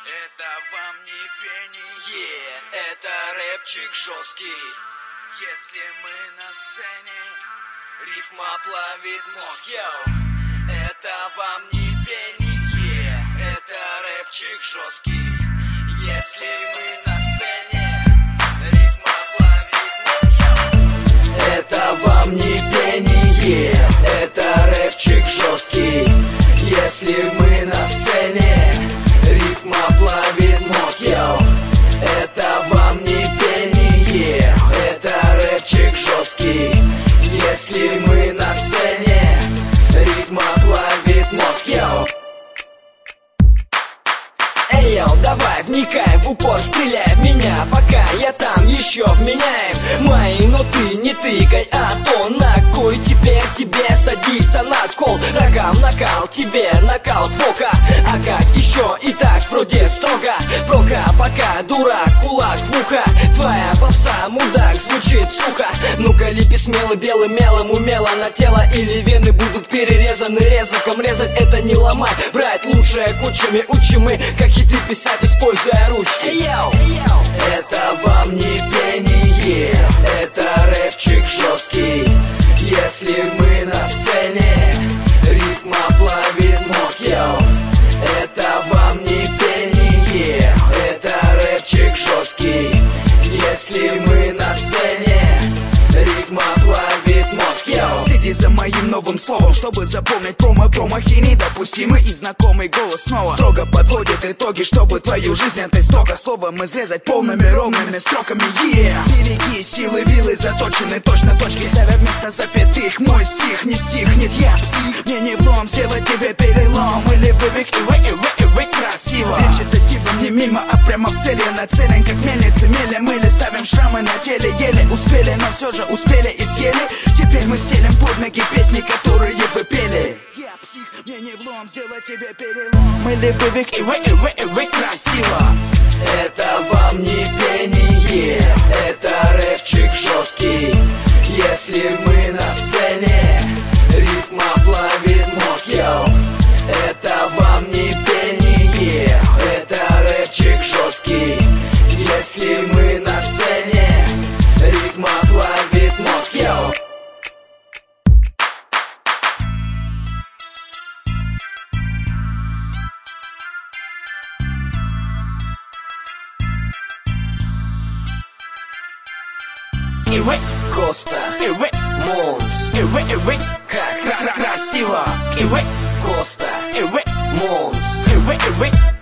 Это вам не пение, это рэпчик жесткий. Если мы на сцене, рифма плавит мозг, йоу. Это вам не пение, это рэпчик жесткий. Если мы на сцене, рифма плавит мозг, йоу. Это вам не пение, это рэпчик жесткий. Если мы на сцене, рифма плавит мозг, йоу. Это вам не пение, это рэпчик жесткий. Если мы на сцене, рифма плавит мозг, йоу. Эй, йоу, давай, вникай, в упор стреляй в меня, пока я там еще вменяем мои, но ты не тыкай, а то на кой теперь тебе садиться на кол. Рогам накал, тебе нокаут вока. А как еще и так вроде строго. Прока пока, дурак, кулак в ухо. Твоя попса, мудак, звучит сухо. Ну-ка лепи смело, белым мелом умело на тело. Или вены будут перерезаны резаком. Резать это не ломай, брать лучшее кучами. Учим мы, как хиты писать, используя ручки. Йоу! Это вам не пение, это рэпчик жесткий. Если мы на сцене, рифма плавит мозг, йоу. Это вам не пение, это рэпчик жесткий. Если мы на сцене, рифма плавит мозг, йоу. Следи за моим новым словом, чтобы запомнить промахи недопустимы. И знакомый голос снова строго подводит итоги, чтобы твою жизнь от истока словом изрезать полными ровными строками. Береги силы, вилы заточены точно точки, ставя вместо запятых мой стих не стихнет. Я псих, мне не влом сделать тебе перелом. Или вывик и красиво. Речь это типа не мимо, а прямо в цели. Нацелен как мельницы мелем. Или ставим шрамы на теле. Еле успели, но все же успели и съели. Теперь мы стелим под ноги песни, которые вы пели. Я псих, мне не влом сделать тебе перелом. Или вывик и красиво. Это вам не пение, это рэпчик жесткий. Если мы на сцене, рифма плавит мозг, йоу. Это вам не пение, это рэпчик жесткий. Если мы на сцене, рифма плавит мозг, йоу. Коста, Монс, как красиво. Коста, Монс,